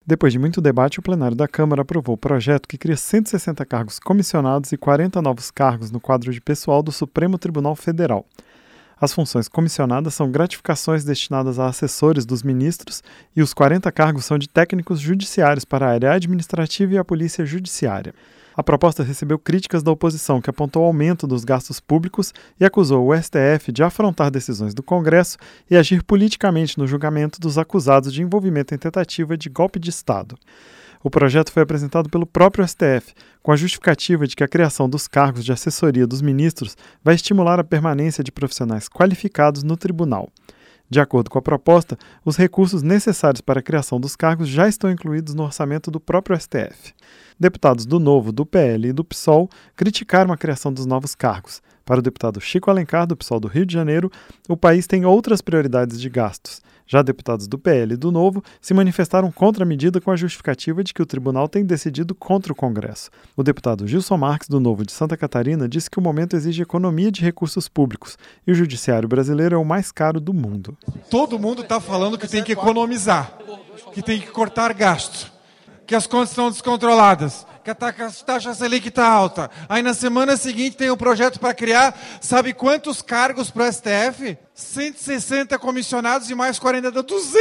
Depois de muito debate, o plenário da Câmara aprovou o projeto que cria 160 cargos comissionados e 40 novos cargos no quadro de pessoal do Supremo Tribunal Federal. As funções comissionadas são gratificações destinadas a assessores dos ministros e os 40 cargos são de técnicos judiciários para a área administrativa e a polícia judiciária. A proposta recebeu críticas da oposição, que apontou aumento dos gastos públicos e acusou o STF de afrontar decisões do Congresso e agir politicamente no julgamento dos acusados de envolvimento em tentativa de golpe de Estado. O projeto foi apresentado pelo próprio STF, com a justificativa de que a criação dos cargos de assessoria dos ministros vai estimular a permanência de profissionais qualificados no tribunal. De acordo com a proposta, os recursos necessários para a criação dos cargos já estão incluídos no orçamento do próprio STF. Deputados do Novo, do PL e do PSOL criticaram a criação dos novos cargos. Para o deputado Chico Alencar, do PSOL do Rio de Janeiro, o país tem outras prioridades de gastos. Já deputados do PL e do Novo se manifestaram contra a medida com a justificativa de que o tribunal tem decidido contra o Congresso. O deputado Gilson Marques, do Novo de Santa Catarina, disse que o momento exige economia de recursos públicos e o judiciário brasileiro é o mais caro do mundo. Todo mundo está falando que tem que economizar, que tem que cortar gasto, que as contas estão descontroladas, que a taxa Selic está alta. Aí na semana seguinte tem um projeto para criar, sabe quantos cargos para o STF? 160 comissionados e mais 40,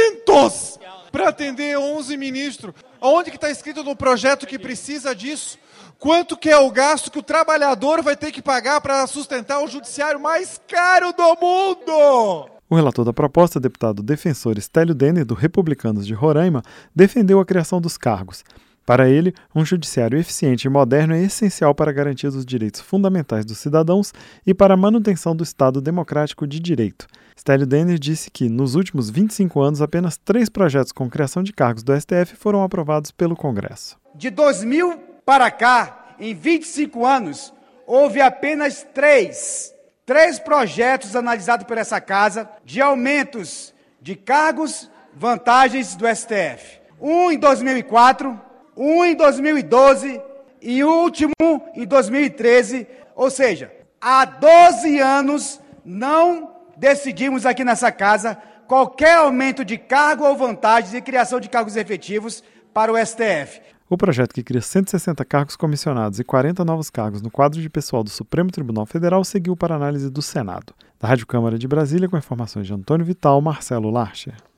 200 para atender 11 ministros. Onde que está escrito no projeto que precisa disso? Quanto que é o gasto que o trabalhador vai ter que pagar para sustentar o judiciário mais caro do mundo? O relator da proposta, deputado defensor Stélio Denner, do Republicanos de Roraima, defendeu a criação dos cargos. Para ele, um judiciário eficiente e moderno é essencial para garantir os direitos fundamentais dos cidadãos e para a manutenção do Estado democrático de direito. Stélio Denner disse que, nos últimos 25 anos, apenas 3 projetos com criação de cargos do STF foram aprovados pelo Congresso. De 2000 para cá, em 25 anos, houve apenas 3 projetos analisados por essa casa de aumentos de cargos, vantagens do STF. Um em 2004, um em 2012 e o último em 2013. Ou seja, há 12 anos não decidimos aqui nessa casa qualquer aumento de cargo ou vantagens e criação de cargos efetivos para o STF. O projeto, que cria 160 cargos comissionados e 40 novos cargos no quadro de pessoal do Supremo Tribunal Federal, seguiu para análise do Senado. Da Rádio Câmara de Brasília, com informações de Antônio Vital, Marcelo Larcher.